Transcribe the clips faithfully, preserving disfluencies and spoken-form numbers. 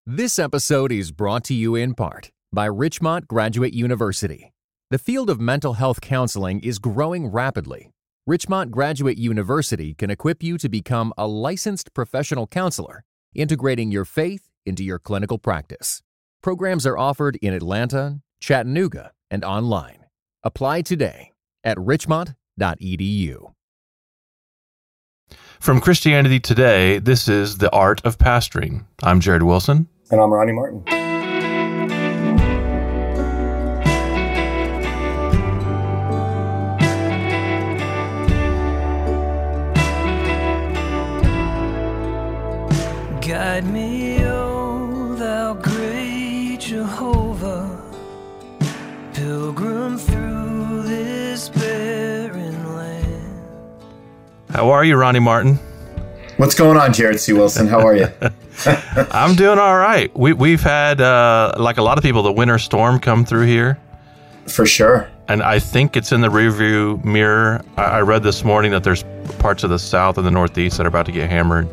This episode is brought to you in part by Richmont Graduate University. The field of mental health counseling is growing rapidly. Richmont Graduate University can equip you to become a licensed professional counselor, integrating your faith into your clinical practice. Programs are offered in Atlanta, Chattanooga, and online. Apply today at richmont dot e d u. From Christianity Today, this is The Art of Pastoring. I'm Jared Wilson. And I'm Ronnie Martin. Guide me, O thou great Jehovah, pilgrim through this barren land. How are you, Ronnie Martin? What's going on, Jared C. Wilson? How are you? I'm doing all right. We, we've had, uh, like a lot of people, the winter storm come through here. For sure. And I think it's in the rearview mirror. I, I read this morning that there's parts of the south and the northeast that are about to get hammered.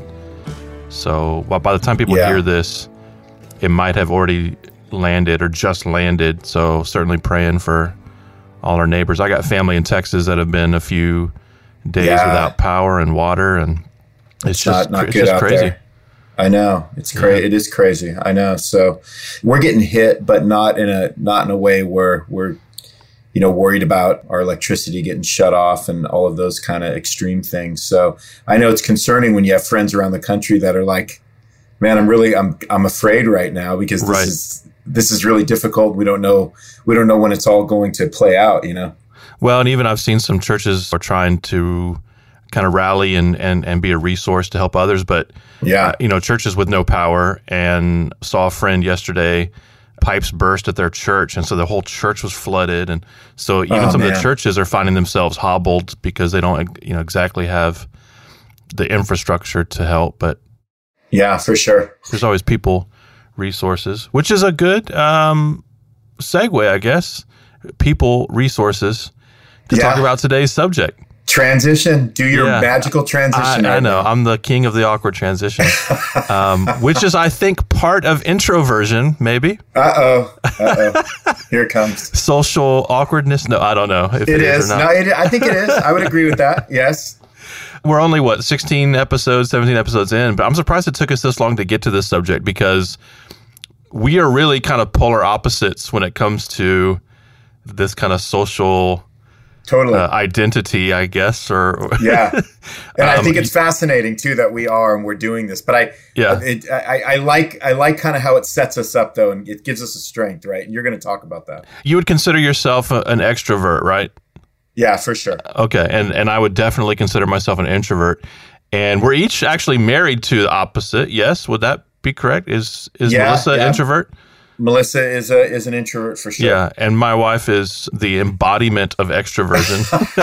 So well, by the time people yeah. hear this, it might have already landed or just landed. So certainly praying for all our neighbors. I got family in Texas that have been a few days yeah. without power and water, and it's, it's just, not, not it's good just out crazy. There. I know it's crazy. Yeah. It is crazy. I know. So we're getting hit, but not in a not in a way where we're, you know, worried about our electricity getting shut off and all of those kind of extreme things. So I know it's concerning when you have friends around the country that are like, "Man, I'm really I'm I'm afraid right now because this right. is this is really difficult. We don't know we don't know when it's all going to play out." You know. Well, and even I've seen some churches are trying to kind of rally and, and, and be a resource to help others. But, yeah, uh, you know, churches with no power, and saw a friend yesterday, pipes burst at their church. And so the whole church was flooded. And so even oh, some man. of the churches are finding themselves hobbled because they don't, you know, exactly have the infrastructure to help. But yeah, for sure. There's always people resources, which is a good um, segue, I guess. People resources to yeah. talk about today's subject. Transition. Do your yeah. magical transition. I, right I know. now. I'm the king of the awkward transition, um, which is, I think, part of introversion, maybe. Uh-oh. Uh-oh. Here it comes. Social awkwardness? No, I don't know if it, it is. is. or not. No, it, I think it is. I would agree with that. Yes. We're only, what, sixteen episodes, seventeen episodes in, but I'm surprised it took us this long to get to this subject because we are really kind of polar opposites when it comes to this kind of social Totally. Uh, identity, I guess, or yeah, and I um, think it's fascinating too that we are and we're doing this. But I, yeah, it, I, I like, I like kind of how it sets us up though, and it gives us a strength, right? And you're going to talk about that. You would consider yourself a, an extrovert, right? Yeah, for sure. Okay, and and I would definitely consider myself an introvert. And we're each actually married to the opposite. Yes, would that be correct? Is is yeah, Melissa yeah. an introvert? Melissa is a is an introvert for sure. Yeah, and my wife is the embodiment of extroversion.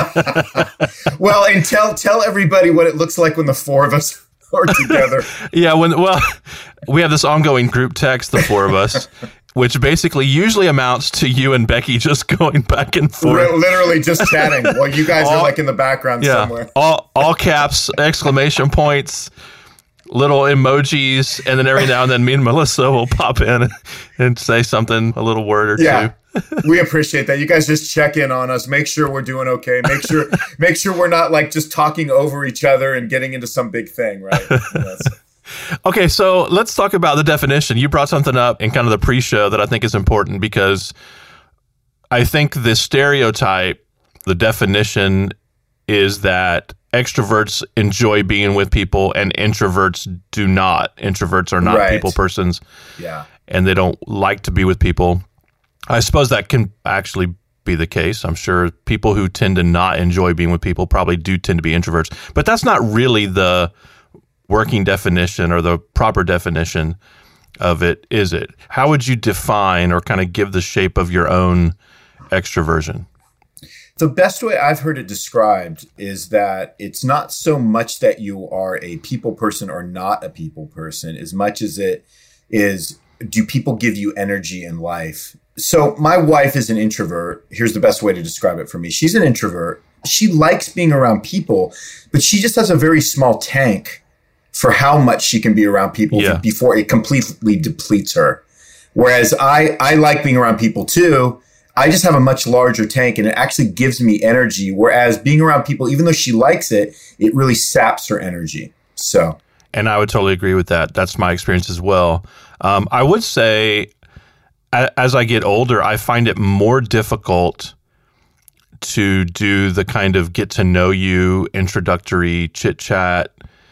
Well, and tell tell everybody what it looks like when the four of us are together. yeah, when well, we have this ongoing group text, the four of us, which basically usually amounts to you and Becky just going back and forth, literally just chatting while you guys all, are like in the background yeah, somewhere. all all caps, exclamation points, little emojis, and then every now and then me and Melissa will pop in and say something, a little word or yeah, two. We appreciate that. You guys just check in on us, make sure we're doing okay, make sure make sure we're not like just talking over each other and getting into some big thing, right? Yes. Okay, so let's talk about the definition. You brought something up in kind of the pre-show that I think is important because I think the stereotype, the definition is that extroverts enjoy being with people and introverts do not. Introverts are not right. people persons. Yeah. And they don't like to be with people. I suppose that can actually be the case. I'm sure people who tend to not enjoy being with people probably do tend to be introverts. But that's not really the working definition or the proper definition of it, is it? How would you define or kind of give the shape of your own extroversion? The best way I've heard it described is that it's not so much that you are a people person or not a people person, as much as it is, do people give you energy in life? So my wife is an introvert. Here's the best way to describe it for me. She's an introvert. She likes being around people, but she just has a very small tank for how much she can be around people yeah. before it completely depletes her. Whereas I, I like being around people too. I just have a much larger tank and it actually gives me energy. Whereas being around people, even though she likes it, it really saps her energy. So, and I would totally agree with that. That's my experience as well. Um, I would say a- as I get older, I find it more difficult to do the kind of get to know you, introductory chit chat.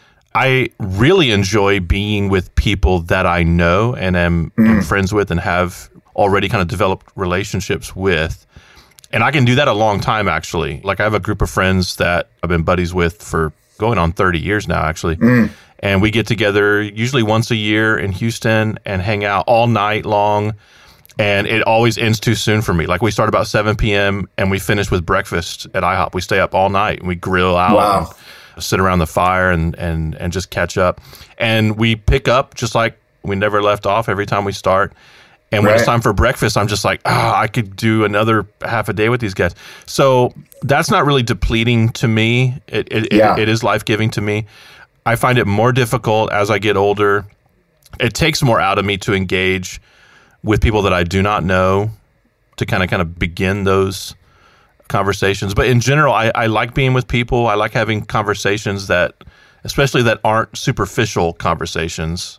I really enjoy being with people that I know and am, mm. am friends with and have already kind of developed relationships with. And I can do that a long time, actually. Like I have a group of friends that I've been buddies with for going on thirty years now, actually. Mm. And we get together usually once a year in Houston and hang out all night long. And it always ends too soon for me. Like we start about seven p.m. and we finish with breakfast at IHOP. We stay up all night and we grill out. Wow. And sit around the fire and, and, and just catch up. And we pick up just like we never left off every time we start. And when right. it's time for breakfast, I'm just like, ah, oh, I could do another half a day with these guys. So that's not really depleting to me. It it, yeah. it, it is life-giving to me. I find it more difficult as I get older. It takes more out of me to engage with people that I do not know to kind of kind of begin those conversations. But in general, I, I like being with people. I like having conversations that, especially that aren't superficial conversations.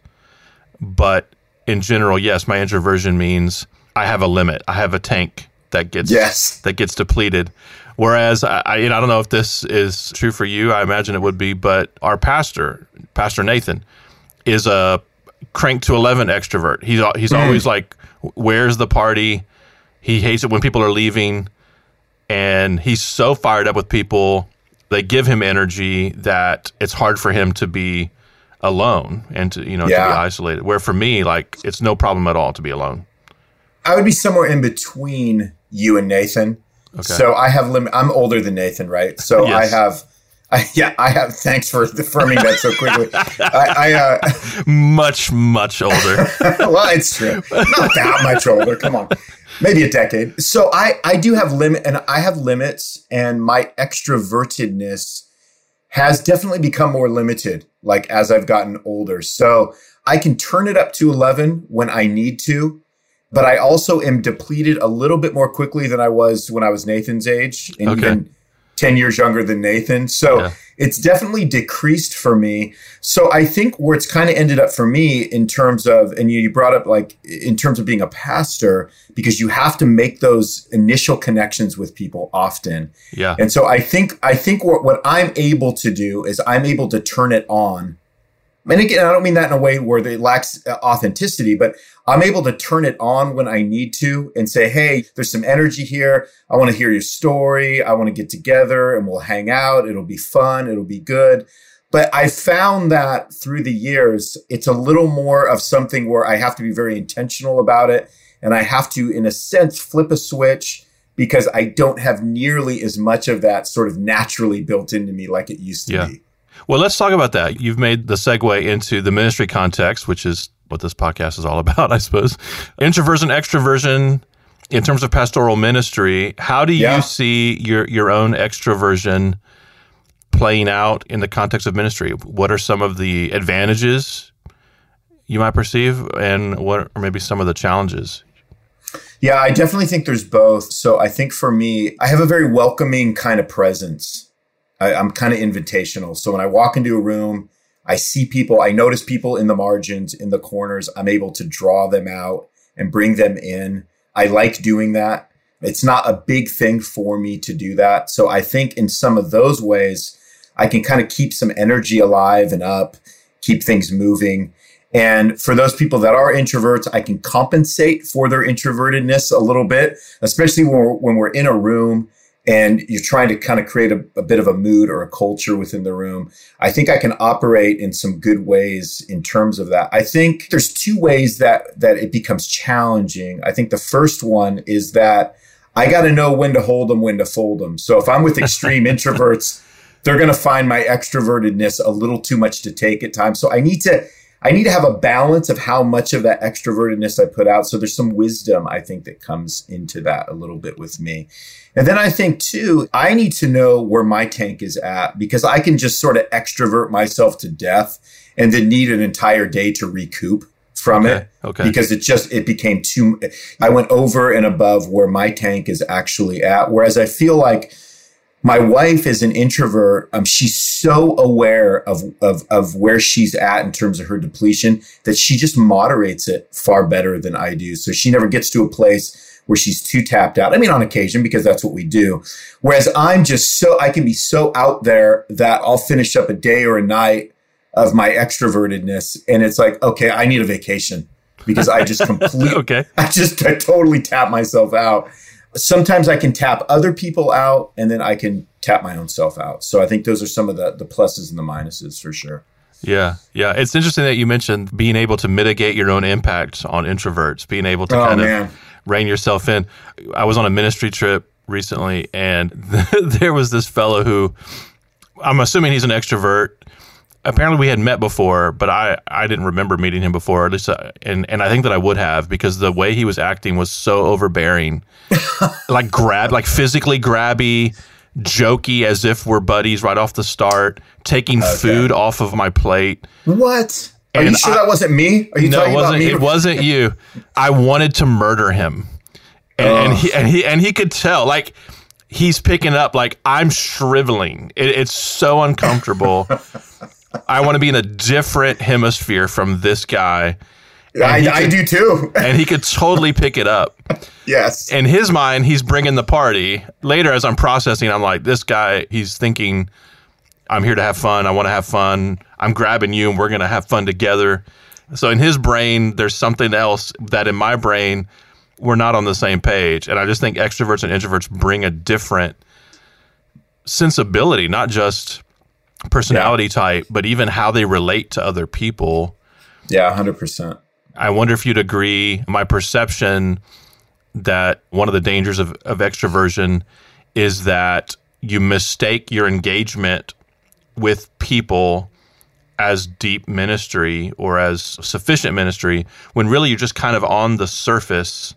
But in general, yes, my introversion means I have a limit. I have a tank that gets yes. that gets depleted. Whereas I, I, you know, I don't know if this is true for you. I imagine it would be. But our pastor, Pastor Nathan, is a crank to eleven extrovert. He's he's mm. always like, "Where's the party?" He hates it when people are leaving. And he's so fired up with people, they give him energy that it's hard for him to be alone and to, you know, yeah. to be isolated. Where for me, like, it's no problem at all to be alone. I would be somewhere in between you and Nathan. Okay. So I have limit. I'm older than Nathan, right? So yes. I have, I, yeah, I have. Thanks for affirming that so quickly. I, I uh, much, much older. Well, it's true. Not that much older. Come on. Maybe a decade. So I, I do have limit, and I have limits, and my extrovertedness has definitely become more limited, like as I've gotten older. So I can turn it up to eleven when I need to, but I also am depleted a little bit more quickly than I was when I was Nathan's age, and okay. even ten years younger than Nathan. So yeah. it's definitely decreased for me. So I think where it's kind of ended up for me in terms of, and you brought up like in terms of being a pastor, because you have to make those initial connections with people often. Yeah. And so I think, I think what, what I'm able to do is I'm able to turn it on. And again, I don't mean that in a way where it lacks authenticity, but I'm able to turn it on when I need to and say, hey, there's some energy here. I want to hear your story. I want to get together and we'll hang out. It'll be fun. It'll be good. But I found that through the years, it's a little more of something where I have to be very intentional about it. And I have to, in a sense, flip a switch because I don't have nearly as much of that sort of naturally built into me like it used to yeah. be. Well, let's talk about that. You've made the segue into the ministry context, which is what this podcast is all about, I suppose. Introversion, extroversion, in terms of pastoral ministry, how do you yeah. see your, your own extroversion playing out in the context of ministry? What are some of the advantages you might perceive, and what are maybe some of the challenges? Yeah, I definitely think there's both. So I think for me, I have a very welcoming kind of presence. I, I'm kind of invitational. So when I walk into a room, I see people, I notice people in the margins, in the corners. I'm able to draw them out and bring them in. I like doing that. It's not a big thing for me to do that. So I think in some of those ways, I can kind of keep some energy alive and up, keep things moving. And for those people that are introverts, I can compensate for their introvertedness a little bit, especially when we're, when we're in a room and you're trying to kind of create a, a bit of a mood or a culture within the room. I think I can operate in some good ways in terms of that. I think there's two ways that, that it becomes challenging. I think the first one is that I got to know when to hold them, when to fold them. So if I'm with extreme introverts, they're going to find my extrovertedness a little too much to take at times. So I need to, I need to have a balance of how much of that extrovertedness I put out. So there's some wisdom, I think, that comes into that a little bit with me. And then I think, too, I need to know where my tank is at, because I can just sort of extrovert myself to death and then need an entire day to recoup from okay, it. Okay. Because it just, it became too, I went over and above where my tank is actually at. Whereas I feel like my wife is an introvert. Um, she's so aware of, of, of where she's at in terms of her depletion that she just moderates it far better than I do. So she never gets to a place where she's too tapped out. I mean, on occasion, because that's what we do. Whereas I'm just so, I can be so out there that I'll finish up a day or a night of my extrovertedness. And it's like, okay, I need a vacation because I just completely, okay. I just, I totally tap myself out. Sometimes I can tap other people out, and then I can tap my own self out. So I think those are some of the, the pluses and the minuses for sure. Yeah. Yeah. It's interesting that you mentioned being able to mitigate your own impact on introverts, being able to Oh, kind man. of rein yourself in. I was on a ministry trip recently, and there was this fellow who, I'm assuming he's an extrovert. Apparently we had met before, but I, I didn't remember meeting him before. At least, I, and and I think that I would have, because the way he was acting was so overbearing, like grab, like physically grabby, jokey, as if we're buddies right off the start, taking Okay. food off of my plate. What? Are you And sure I- that wasn't me? Are you No, talking it wasn't. about me? It wasn't you. I wanted to murder him, and, and Oh. he and he and he could tell. Like, he's picking up. Like, I'm shriveling. It, it's so uncomfortable. I want to be in a different hemisphere from this guy. I, he I could- do too. And he could totally pick it up. Yes. In his mind, he's bringing the party. Later, as I'm processing, I'm like, this guy, he's thinking, I'm here to have fun. I want to have fun. I'm grabbing you and we're going to have fun together. So in his brain, there's something else that in my brain, we're not on the same page. And I just think extroverts and introverts bring a different sensibility, not just personality Yeah. type, but even how they relate to other people. Yeah, one hundred percent. I wonder if you'd agree, my perception that one of the dangers of, of extroversion is that you mistake your engagement with people as deep ministry or as sufficient ministry, when really you're just kind of on the surface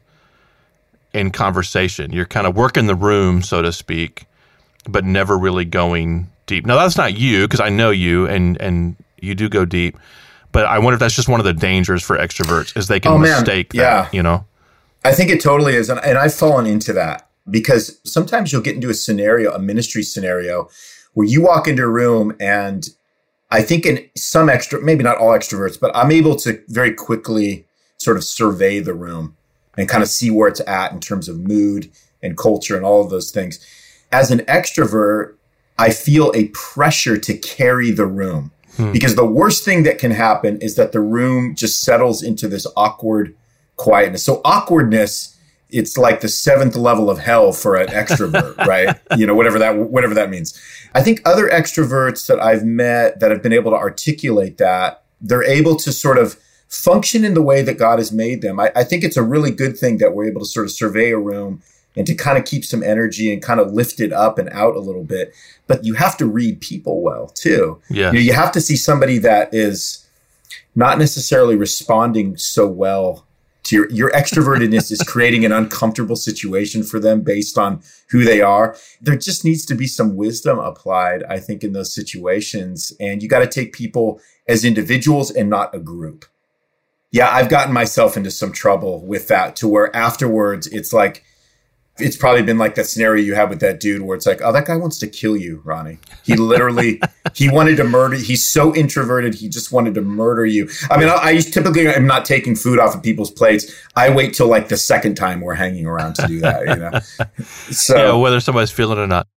in conversation. You're kind of working the room, so to speak, but never really going deep. Now, that's not you, because I know you, and, and you do go deep. But I wonder if that's just one of the dangers for extroverts, is they can Oh, man. mistake that, Yeah. you know? I think it totally is. And, and I've fallen into that, because sometimes you'll get into a scenario, a ministry scenario, where you walk into a room, and I think in some extra, maybe not all extroverts, but I'm able to very quickly sort of survey the room and kind of see where it's at in terms of mood and culture and all of those things. As an extrovert, I feel a pressure to carry the room. Because the worst thing that can happen is that the room just settles into this awkward quietness. So awkwardness, it's like the seventh level of hell for an extrovert, right? You know, whatever that whatever that means. I think other extroverts that I've met that have been able to articulate that, they're able to sort of function in the way that God has made them. I, I think it's a really good thing that we're able to sort of survey a room and to kind of keep some energy and kind of lift it up and out a little bit. But you have to read people well, too. Yes. You know, you have to see somebody that is not necessarily responding so well to your, your extrovertedness is creating an uncomfortable situation for them based on who they are. There just needs to be some wisdom applied, I think, in those situations. And you got to take people as individuals and not a group. Yeah, I've gotten myself into some trouble with that, to where afterwards it's like, it's probably been like that scenario you had with that dude where it's like, oh, that guy wants to kill you, Ronnie. He literally, he wanted to murder. He's so introverted. He just wanted to murder you. I mean, I, I typically am not taking food off of people's plates. I wait till like the second time we're hanging around to do that, you know? So Yeah, whether somebody's feeling it or not.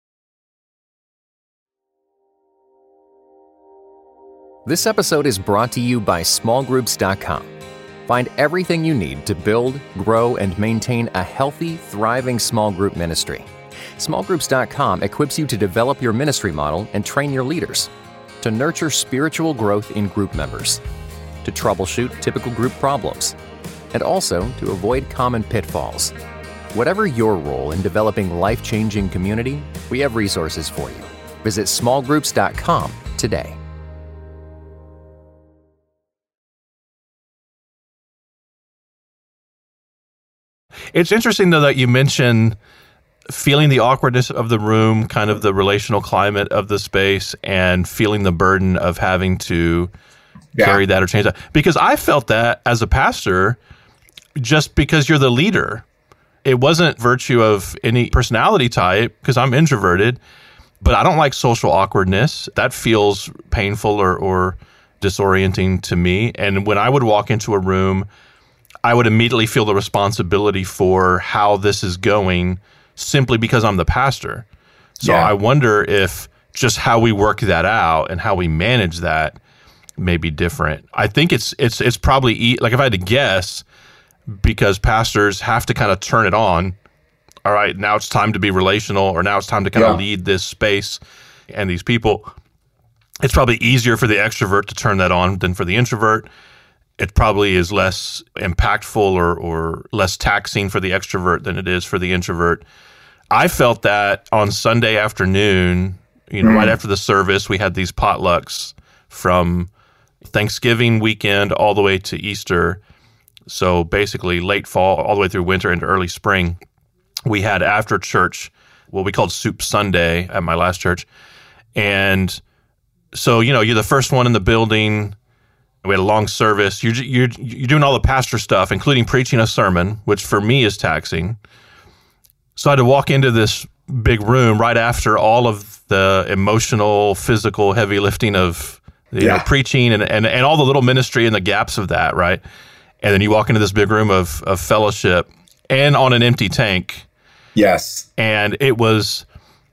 This episode is brought to you by small groups dot com. Find everything you need to build, grow, and maintain a healthy, thriving small group ministry. small groups dot com equips you to develop your ministry model and train your leaders, to nurture spiritual growth in group members, to troubleshoot typical group problems, and also to avoid common pitfalls. Whatever your role in developing life-changing community, we have resources for you. Visit small groups dot com today. It's interesting, though, that you mentioned feeling the awkwardness of the room, kind of the relational climate of the space, and feeling the burden of having to yeah. carry that or change that. Because I felt that as a pastor, just because you're the leader. It wasn't virtue of any personality type, because I'm introverted, but I don't like social awkwardness. That feels painful or, or disorienting to me. And when I would walk into a room, I would immediately feel the responsibility for how this is going simply because I'm the pastor. So yeah. I wonder if just how we work that out and how we manage that may be different. I think it's it's it's probably, e- like if I had to guess, because pastors have to kind of turn it on. All right, now it's time to be relational, or now it's time to kind yeah. of lead this space and these people. It's probably easier for the extrovert to turn that on than for the introvert. It probably is less impactful or, or less taxing for the extrovert than it is for the introvert. I felt that on Sunday afternoon, you know, mm. right after the service, we had these potlucks from Thanksgiving weekend all the way to Easter. So basically late fall, all the way through winter into early spring, we had after church, what we called Soup Sunday at my last church. And so, you know, you're the first one in the building. We had a long service. You're, you're, you're doing all the pastor stuff, including preaching a sermon, which for me is taxing. So I had to walk into this big room right after all of the emotional, physical, heavy lifting of you yeah. know, preaching and, and, and all the little ministry and the gaps of that, right? And then you walk into this big room of, of fellowship and on an empty tank. Yes. And it was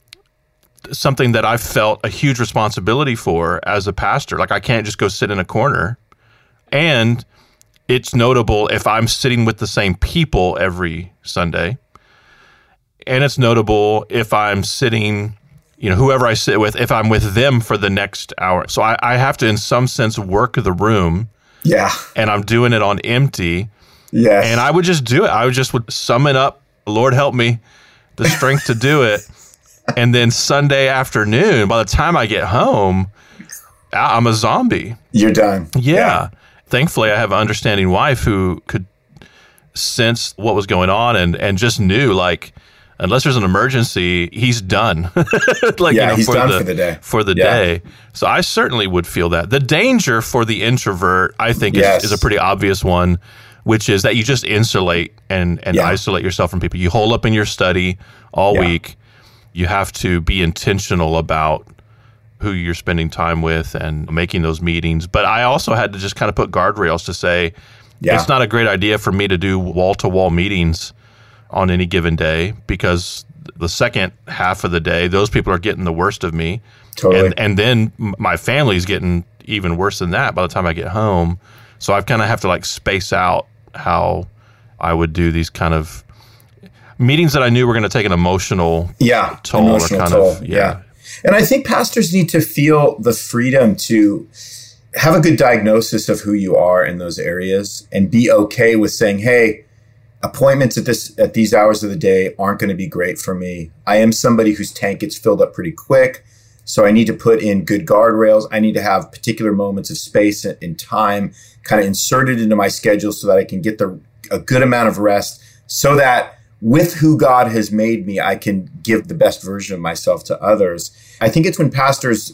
something that I felt a huge responsibility for as a pastor. Like, I can't just go sit in a corner. And it's notable if I'm sitting with the same people every Sunday. And it's notable if I'm sitting, you know, whoever I sit with, if I'm with them for the next hour. So I, I have to, in some sense, work the room. Yeah. And I'm doing it on empty. Yes. And I would just do it. I would just would summon up, Lord help me, the strength to do it. And then Sunday afternoon, by the time I get home, I'm a zombie. You're done. Yeah. yeah. Thankfully, I have an understanding wife who could sense what was going on and, and just knew, like, unless there's an emergency, he's done. like, yeah, you know, he's for done the, for the day. For the yeah. day. So I certainly would feel that. The danger for the introvert, I think, yes. is, is a pretty obvious one, which is that you just insulate and, and yeah. isolate yourself from people. You hole up in your study all yeah. week. You have to be intentional about who you're spending time with and making those meetings. But I also had to just kind of put guardrails to say, yeah. it's not a great idea for me to do wall-to-wall meetings on any given day, because the second half of the day, those people are getting the worst of me. Totally. And, and then my family's getting even worse than that by the time I get home. So I kind of have to like space out how I would do these kind of meetings that I knew were going to take an emotional yeah, toll. Emotional or kind toll. Of, yeah. yeah. And I think pastors need to feel the freedom to have a good diagnosis of who you are in those areas and be okay with saying, hey, appointments at this at these hours of the day aren't going to be great for me. I am somebody whose tank gets filled up pretty quick. So I need to put in good guardrails. I need to have particular moments of space and time kind of inserted into my schedule so that I can get the a good amount of rest, so that with who God has made me, I can give the best version of myself to others. I think it's when pastors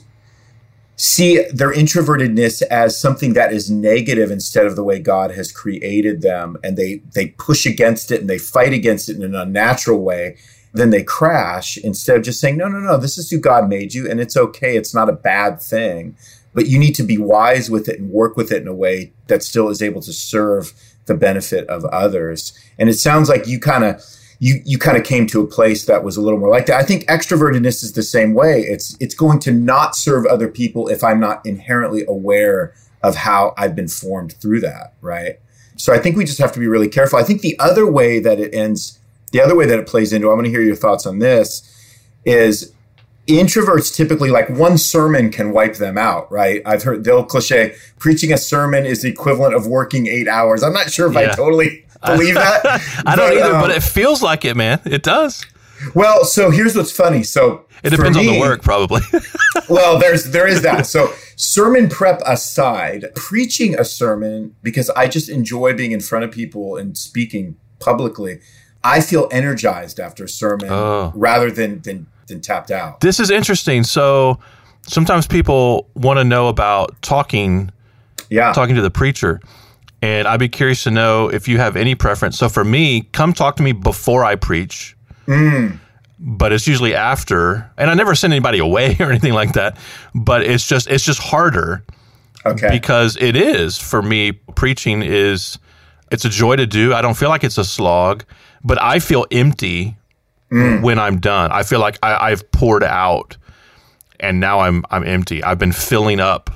see their introvertedness as something that is negative instead of the way God has created them, and they they push against it and they fight against it in an unnatural way, then they crash instead of just saying, no, no, no, this is who God made you, and it's okay. It's not a bad thing, but you need to be wise with it and work with it in a way that still is able to serve the benefit of others. And it sounds like you kind of you you kind of came to a place that was a little more like that. I think extrovertedness is the same way. It's it's going to not serve other people if I'm not inherently aware of how I've been formed through that, right? So I think we just have to be really careful. I think the other way that it ends, the other way that it plays into, I'm going to hear your thoughts on this, is introverts typically, like, one sermon can wipe them out, right? I've heard the old cliche, preaching a sermon is the equivalent of working eight hours. I'm not sure if yeah. I totally believe that. I don't but, either, um, but it feels like it, man. It does. Well, so here's what's funny. So it depends me, on the work, probably. well, there's there is that. So sermon prep aside, preaching a sermon, because I just enjoy being in front of people and speaking publicly, I feel energized after a sermon oh. rather than, than, than tapped out. This is interesting. So sometimes people want to know about talking, yeah. talking to the preacher. And I'd be curious to know if you have any preference. So for me, come talk to me before I preach. Mm. But it's usually after. And I never send anybody away or anything like that. But it's just it's just harder. Okay. Because it is, for me, preaching is, it's a joy to do. I don't feel like it's a slog, but I feel empty mm. when I'm done. I feel like I, I've poured out and now I'm I'm empty. I've been filling up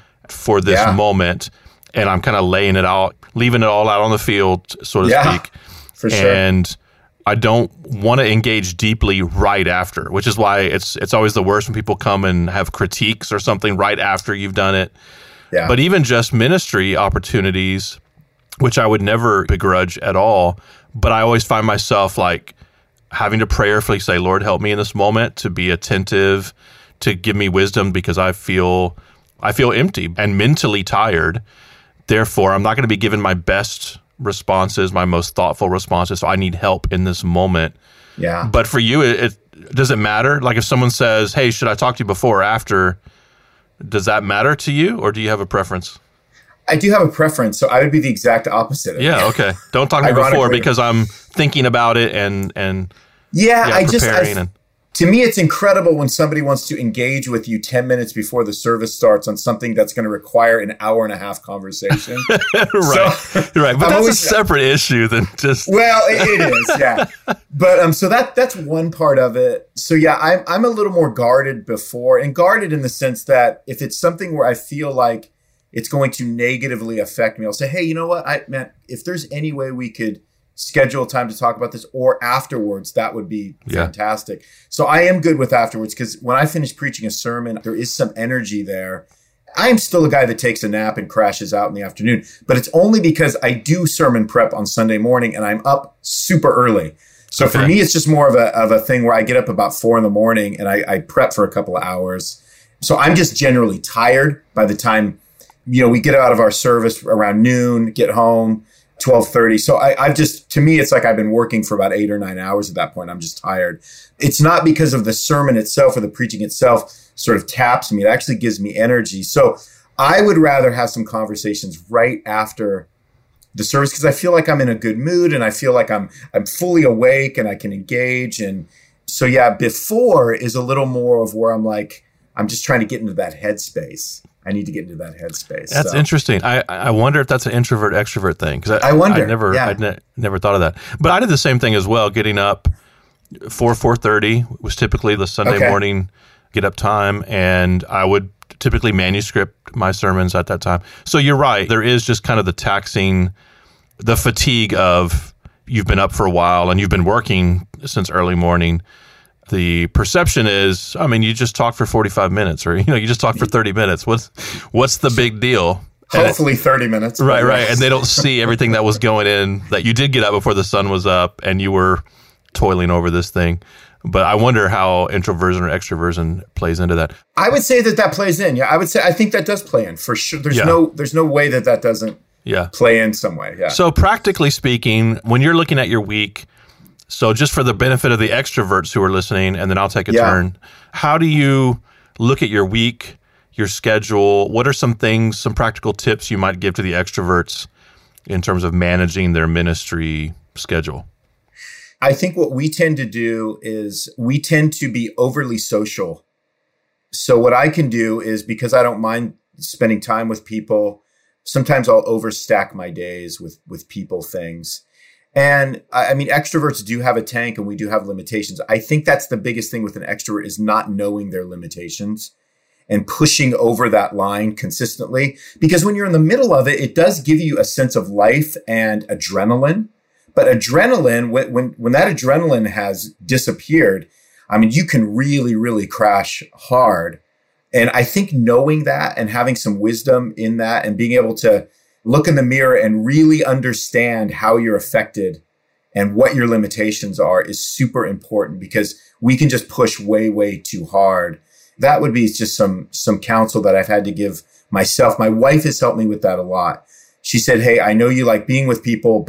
for this yeah. moment and I'm kind of laying it out, leaving it all out on the field, so to yeah, speak. For sure. And I don't want to engage deeply right after, which is why it's it's always the worst when people come and have critiques or something right after you've done it. Yeah. But even just ministry opportunities, which I would never begrudge at all, but I always find myself like having to prayerfully say, Lord, help me in this moment to be attentive, to give me wisdom, because I feel I feel empty and mentally tired. Therefore, I'm not going to be given my best responses, my most thoughtful responses. So I need help in this moment. Yeah. But for you, it, it does it matter? Like if someone says, hey, should I talk to you before or after? Does that matter to you, or do you have a preference? I do have a preference, so I would be the exact opposite of Yeah, you. okay. Don't talk to me before because I'm thinking about it and and yeah, yeah I just I, and, to me it's incredible when somebody wants to engage with you ten minutes before the service starts on something that's going to require an hour and a half conversation. right, so, right. But I'm that's always, a separate issue than just. Well, it, it is, yeah. But um, so that that's one part of it. So yeah, I'm I'm a little more guarded before, and guarded in the sense that if it's something where I feel like it's going to negatively affect me, I'll say, hey, you know what, I man, if there's any way we could schedule time to talk about this or afterwards, that would be yeah. fantastic. So I am good with afterwards, because when I finish preaching a sermon, there is some energy there. I am still a guy that takes a nap and crashes out in the afternoon, but it's only because I do sermon prep on Sunday morning and I'm up super early. So okay. for me, it's just more of a of a thing where I get up about four in the morning and I, I prep for a couple of hours. So I'm just generally tired by the time, you know, we get out of our service around noon, get home, twelve thirty. So I, I've just, to me, it's like I've been working for about eight or nine hours at that point. I'm just tired. It's not because of the sermon itself or the preaching itself sort of taps me. It actually gives me energy. So I would rather have some conversations right after the service, because I feel like I'm in a good mood and I feel like I'm I'm fully awake and I can engage. And so, yeah, before is a little more of where I'm like, I'm just trying to get into that headspace. I need to get into that headspace. That's so. interesting. I, I wonder if that's an introvert extrovert thing. Because I, I wonder. I never yeah. I ne- never thought of that. But I did the same thing as well. Getting up four four thirty was typically the Sunday okay. morning get up time, and I would typically manuscript my sermons at that time. So you're right. There is just kind of the taxing, the fatigue of you've been up for a while and you've been working since early morning. The perception is, I mean, you just talk for forty-five minutes, or you know, you just talk for thirty minutes. What's what's the big deal? Hopefully thirty minutes. Right, right. And they don't see everything that was going in, that you did get up before the sun was up and you were toiling over this thing. But I wonder how introversion or extroversion plays into that. I would say that that plays in. Yeah, I would say I think that does play in for sure. There's yeah. no there's no way that that doesn't yeah. play in some way. Yeah. So practically speaking, when you're looking at your week, so just for the benefit of the extroverts who are listening, and then I'll take a yeah. turn, how do you look at your week, your schedule? What are some things, some practical tips you might give to the extroverts in terms of managing their ministry schedule? I think what we tend to do is we tend to be overly social. So what I can do is, because I don't mind spending time with people, sometimes I'll overstack my days with, with people things. And I mean, extroverts do have a tank and we do have limitations. I think that's the biggest thing with an extrovert, is not knowing their limitations and pushing over that line consistently. Because when you're in the middle of it, it does give you a sense of life and adrenaline. But adrenaline, when, when, when that adrenaline has disappeared, I mean, you can really, really crash hard. And I think knowing that and having some wisdom in that and being able to look in the mirror and really understand how you're affected and what your limitations are is super important, because we can just push way, way too hard. That would be just some, some counsel that I've had to give myself. My wife has helped me with that a lot. She said, hey, I know you like being with people, but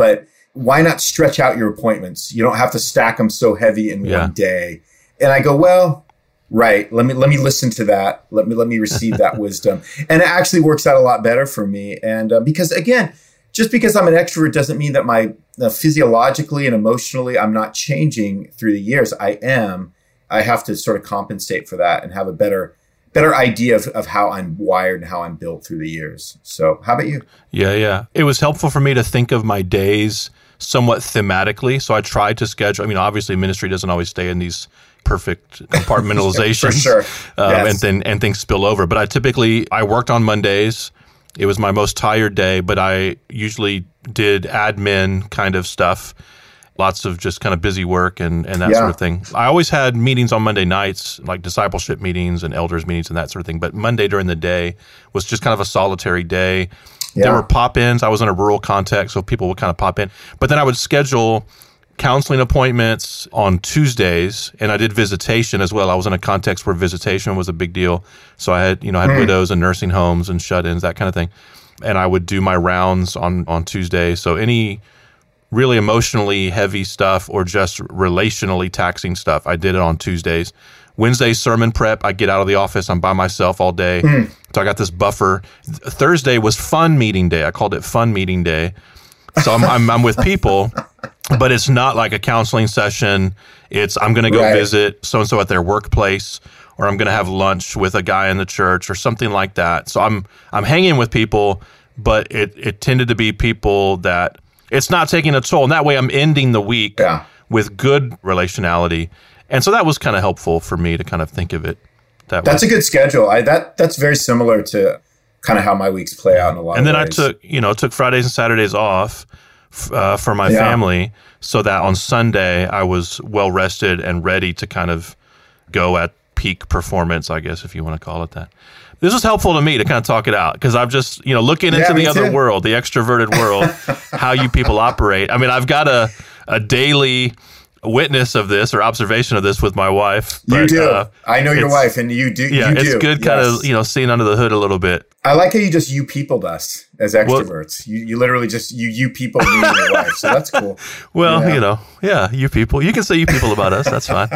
why not stretch out your appointments? You don't have to stack them so heavy in Yeah. one day. And I go, well, right. Let me, let me listen to that. Let me, let me receive that wisdom. And it actually works out a lot better for me. And uh, because again, just because I'm an extrovert doesn't mean that my uh, physiologically and emotionally, I'm not changing through the years. I am. I have to sort of compensate for that and have a better better idea of, of how I'm wired and how I'm built through the years. So how about you? Yeah, yeah. It was helpful for me to think of my days somewhat thematically. So I tried to schedule, I mean, obviously ministry doesn't always stay in these perfect compartmentalizations. For sure. um, Yes. and then and things spill over. But I typically, I worked on Mondays. It was my most tired day, but I usually did admin kind of stuff. Lots of just kind of busy work and, and that Yeah. sort of thing. I always had meetings on Monday nights, like discipleship meetings and elders meetings and that sort of thing. But Monday during the day was just kind of a solitary day. Yeah. There were pop-ins. I was in a rural context, so people would kind of pop in. But then I would schedule counseling appointments on Tuesdays, and I did visitation as well. I was in a context where visitation was a big deal. So I had, you know, I had Mm. widows and nursing homes and shut-ins, that kind of thing. And I would do my rounds on, on Tuesday. So any really emotionally heavy stuff or just relationally taxing stuff, I did it on Tuesdays. Wednesday sermon prep, I get out of the office, I'm by myself all day. Mm. So I got this buffer. Th- Thursday was fun meeting day. I called it fun meeting day. So I'm, I'm, I'm with people, but it's not like a counseling session. It's I'm going to go Right. visit so-and-so at their workplace, or I'm going to have lunch with a guy in the church or something like that. So I'm I'm hanging with people, but it, it tended to be people that it's not taking a toll. And that way I'm ending the week Yeah. with good relationality. And so that was kind of helpful for me to kind of think of it that way. That's a good schedule. I that that's very similar to kind of how my weeks play out in a lot And of then ways. I took, you know, took Fridays and Saturdays off f- uh, for my Yeah. family, so that on Sunday I was well rested and ready to kind of go at peak performance, I guess, if you want to call it that. This was helpful to me to kind of talk it out because I've just, you know, looking Yeah, into me the other too. world, the extroverted world, how you people operate. I mean, I've got a, a daily witness of this or observation of this with my wife. You but, do. uh, I know your it's- wife, and you do. Yeah, you it's do. good kind Yes. of, you know, seeing under the hood a little bit. I like how you just you peopled us as extroverts. you you literally just you you people me and your wife. So that's cool. Well, Yeah. you know, yeah, you people. You can say you people about us. That's fine.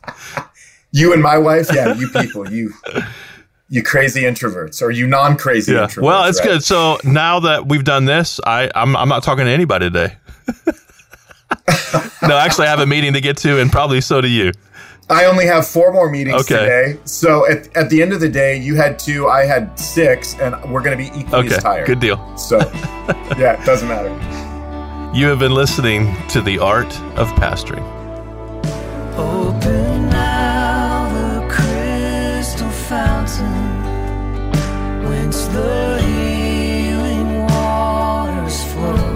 You and my wife, yeah, you people, you you crazy introverts or you non-crazy Yeah. introverts. Well, it's right? good. So now that we've done this, I, I'm I'm not talking to anybody today. No, actually, I have a meeting to get to, and probably so do you. I only have four more meetings Okay. today. So at, at the end of the day, you had two, I had six, and we're going to be equally Okay, as tired. good deal. So, yeah, it doesn't matter. You have been listening to The Art of Pastoring. Open now the crystal fountain, whence the healing waters flow.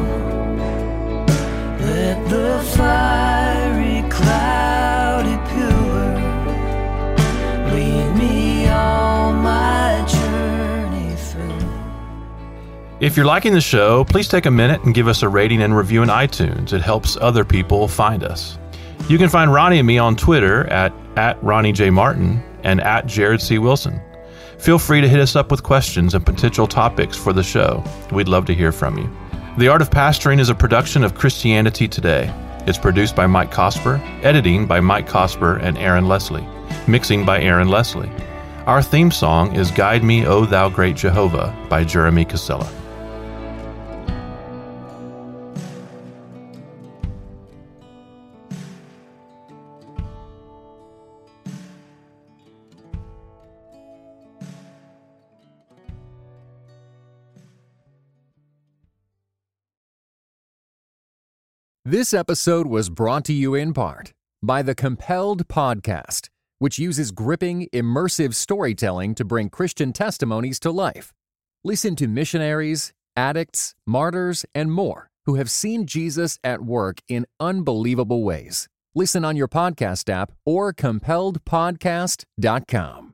Let the fiery, cloudy pillar lead me on my journey through. If you're liking the show, please take a minute and give us a rating and review in iTunes. It helps other people find us. You can find Ronnie and me on Twitter at, at Ronnie J. Martin and at Jared C. Wilson. Feel free to hit us up with questions and potential topics for the show. We'd love to hear from you. The Art of Pastoring is a production of Christianity Today. It's produced by Mike Cosper, editing by Mike Cosper and Aaron Leslie, mixing by Aaron Leslie. Our theme song is Guide Me, O Thou Great Jehovah by Jeremy Casella. This episode was brought to you in part by the Compelled Podcast, which uses gripping, immersive storytelling to bring Christian testimonies to life. Listen to missionaries, addicts, martyrs, and more who have seen Jesus at work in unbelievable ways. Listen on your podcast app or compelled podcast dot com.